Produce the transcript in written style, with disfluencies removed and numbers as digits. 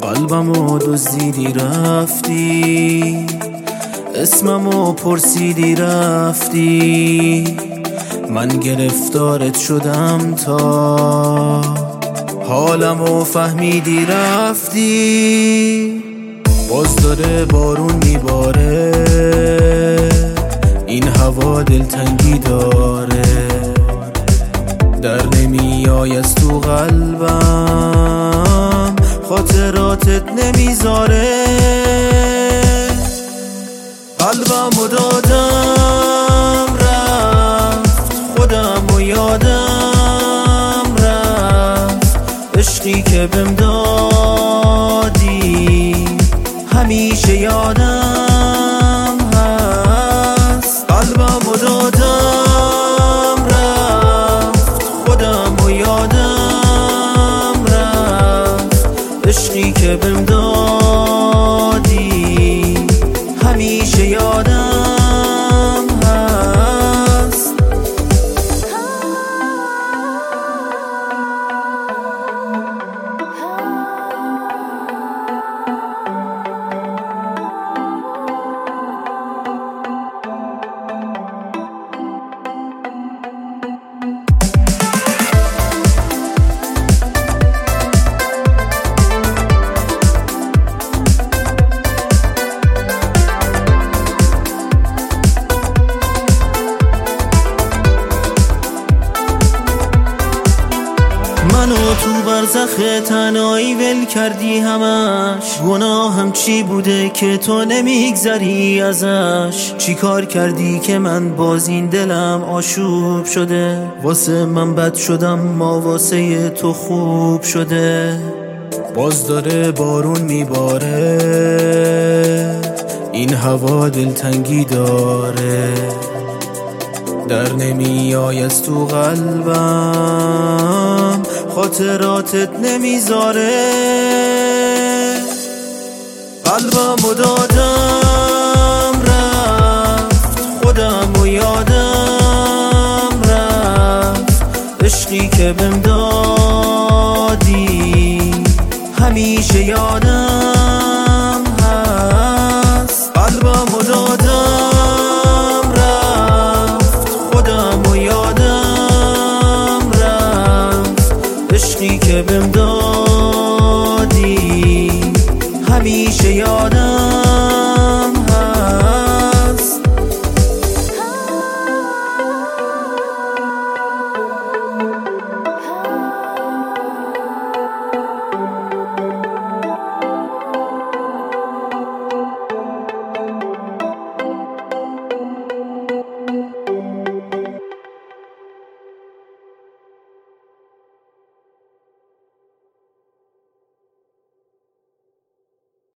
قلبمو دزدیدی رفتی، اسممو پرسیدی رفتی، من گرفتارت شدم تا حالمو فهمیدی رفتی. باز داره بارون میباره، این هوا دلتنگی داره، در نمیای از تو قلبم، خاطراتت نمیذاره. قلبمو دادم رفت، خودمو یادم رفت، عشقی که بهم دادی همیشه یادم هست. قلبمو دادم رفت، خودمو یادم رفت، عشقی که بهم دادی همیشه یادم هست. منو تو برزخ تنهایی ول کردی همش، گناهم چی بوده که تو نمیگذری ازش؟ چی کار کردی که من باز این دلم آشوب شده؟ واسه من بد شدم ما واسه تو خوب شده. باز داره بارون میباره، این هوا دلتنگی داره، در نمیای از تو قلبم، خاطراتت نمیذاره. قلبمو دادم رفت، خودمو یادم رفت، عشقی که بهم دادی همیشه یادم هست. قلبمو دادم رفت، خودمو یادم رفت، عشقی که بهم دادی همیشه یادم